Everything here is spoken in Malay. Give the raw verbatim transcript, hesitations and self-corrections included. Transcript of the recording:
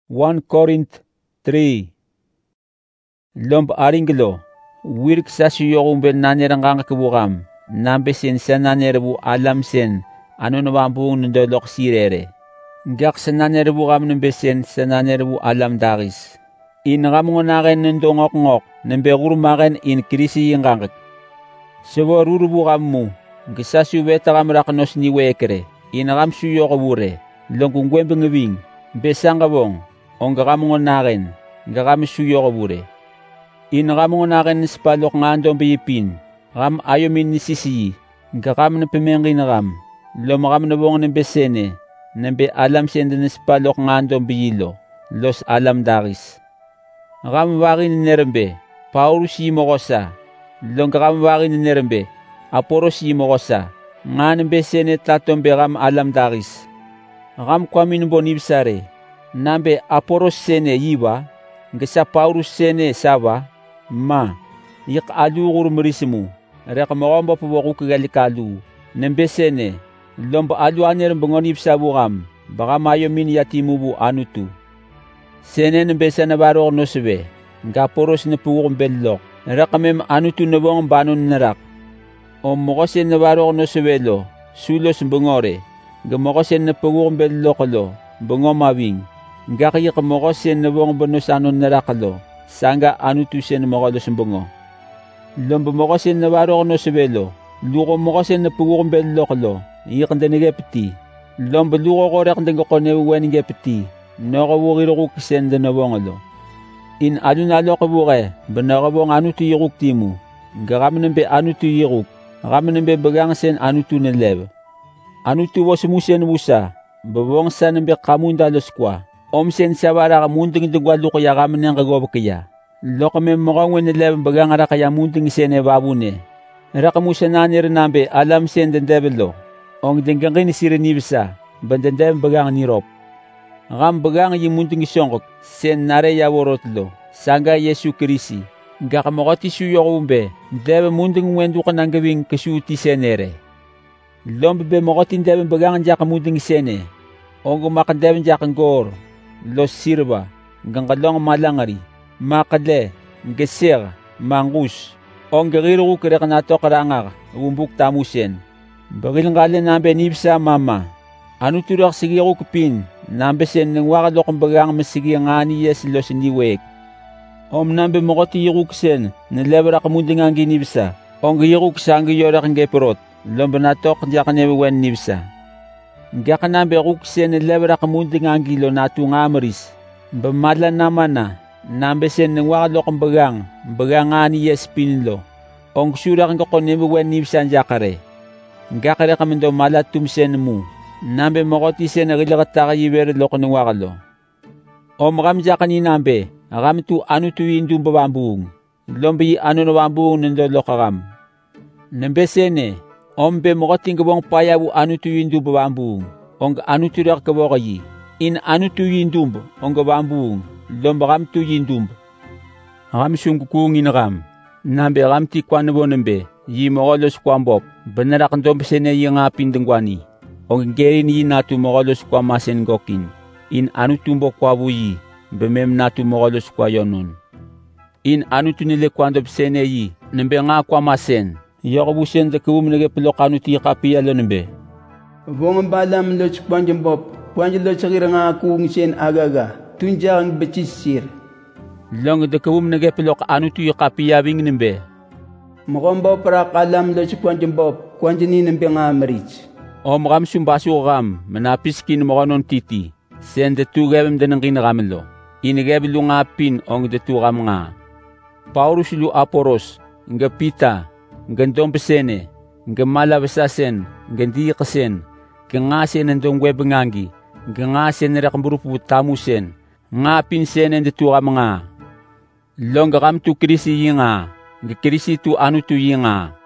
First Corinthians three. Lomb aringlo, wirk sa suyokong ben nanerang kabukam, nambesin sa nanerbu alam sen, ano nawambung nundolok sirere. Gak sa nanerbu kam nambesen sa nanerbu alam daris. Inakamungo nakin nundongok ngok, nambegur makin in krisi yung kangkik. Sawa rurubu kam mo, gisa suweta kam raknos ni wekere, inakam suyoko bure, longkung gwembeng ngabing, besang kabong, onga kamungo nakin, gakam suyoko bure. Inakamungo nakin spalok nga andong biyipin, kam ayomin ni sisi, gakam na pimengin na kam, lomakam na bong ng besene, nambe alam siyenda na spalok nga andong biyilo, los alam daris. Kam wakin ni nerembe, pauru si mo kosa, long kam wakin ni nerembe, aporo si mo kosa, nga ng besene tatombe kam alam daris. Kam kwamin bo nibsare, nambe aporo sene yiba, gasa pauru sene sawa, ma, yik alugur merisimu, rek mawamba po waku kagalikalu, nembesene, lomba alu aner bangonib sabukam, baka mayo min yatimu bu anutu. Sene nembesene baro no sebe, nga poros na puwong bellok, rek mem anutu na bong banon narak. O mokosen na baro no sebelo, sulos bangore, nga mokosen na puwong bellok lo, bangomawing, nga kaya kamokosen na bong banusanon narakalo. Sanga anutu sen makalo sumbongo. Lomba mokosen na baro no sebelo, luko mokosen na puwong bello kalo, ikan denige peti. Lomba luko ko rek dengo ko ne wenige peti, no ko wugiro ko kisen de no bongalo. In adu na lo ko buke, banaka bong anutu yiruk timu, gakam nembe anutu yiruk, gakam nembe bagang sen anutu ne lev. Anutu was musen musa, babong sa nembe kamunda loskwa. Om sen sabara ka munting dugwalo ko yakam nang kagob kaya. Loko me mokong wen eleven bagang ara kaya munting sene babune. Raka musa nanir nambe alam sen den debelo. Ong denggang ni sirenibsa, bandan dem bagang nirop. Ram bagang yi munting songkok, sen nare ya worotlo, sanga Yesu Krisi. Gaka mokoti suyokumbe, debe munting wendu ka nang gawing kasuti senere. Lombe be mokotin debe bagang jaka munting sene. Ong gumakan debe jaka ngor. Los sirba, gangkalong malangari, makadle, gesir, mangus, ong gariro ko kaya kanato karangar, umbuk tamusen. Bagil ngale nambe nibsa mama, ano turak sige ko kupin, nambe sen ng wakalo kong bagang masige nga ni yes los niwek. Om nambe mokoti yiruksen, nalebra kamunding ang ginibsa, ong yiruksa ang giyorak ng geperot, lomba natok diya kanewen nibsa. Gaka nambe ruksen lebra kamunding ang gilo na tunga maris. Bamala naman na, nambe sen ng wakalo kong bagang, bagang nga ni yes pinlo. Ong sura kang kakonebe wen nibsan jakare. Gakare kami daw malat tumsen mo. Nambe makoti sen nagilakat yiwer loko ng wakalo. O makam jakan ni nambe, akam tu anu tu indum babambung. Lombi anu na bambung nando lokakam. Nambe sene, ombe mokoting kabong payabu anu tu yindu babambung, ong anu tu rak kabokayi, in anu tu yindum, ong babambung, lomba kam tu yindum. Ram sungkukung inakam, nambe ram ti kwanabo nambe, yi mokolos kwambop, banarak ndombe sene yi nga pindengwani, ong gerin yi natu mokolos kwa masen gokin, in anu tumbo kwabu yi, bemem natu mokolos kwa yonon. In anu tu nile kwandop sene yi, nambe nga kwa masen, Yokubusen de kubum nege pelokanu ti kapi alonembe. Vong balam loch kwanjim bob, kwanjim loch sakira nga kung sen agaga, tunjang becisir. Long de kubum nege pelok anu ti kapi yabing nembe. Mokombo para kalam loch kwanjim bob, kwanjim ni nembe nga marich. Om ram sumbasu ram, menapis kin mokonon titi, sen de tu gebem de nangkin ramelo. Inegebe lu nga pin ong de tu ram nga. Paulus lu aporos, nga pita, gandong besene, gamala besasen, gandi kasen, gangasen andong webengangi, gangasen rakamburupu tamusen, ngapin sen and tu mga. Long gam tu krisi yinga, krisi tu anu tu yinga.